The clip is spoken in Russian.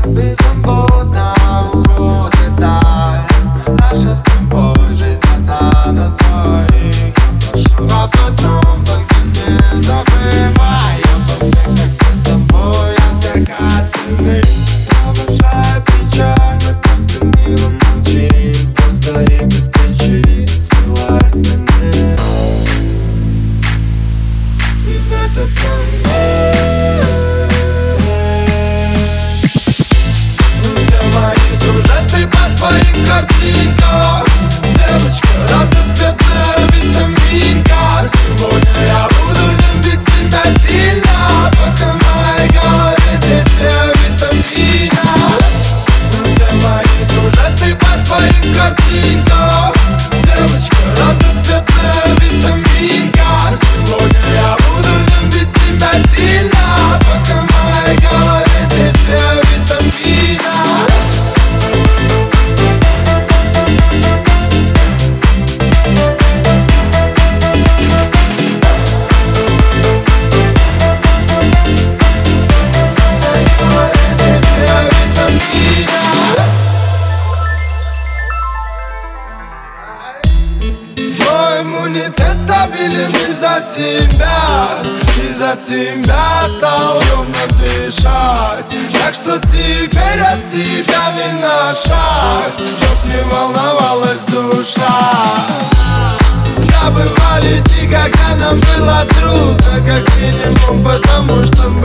Беззаботно уходит даль. Наша с тобой жизнь одна на двоих. Я прошу, а потом только не забывай обо мне, как мы с тобой о всех остальных. Провожая печаль, просто мило молчи. Просто и без причин целуя остальных. И в этот момент все мои сюжеты по твоим картинкам. Девочка разноцветная витаминка. Сегодня я буду любить тебя сильно, пока в моей голове действие витамина. Все мои сюжеты по твоим картинкам. Девочка разноцветная витаминка. Сегодня я буду любить тебя сильно, пока в моей голове действие витамина. Мой иммунитет стабилен из-за тебя. Из-за тебя стал ровно дышать. Так что теперь от тебя не на шаг, чтоб не волновалась душа. Да, бывали дни, когда нам было трудно, как минимум, потому что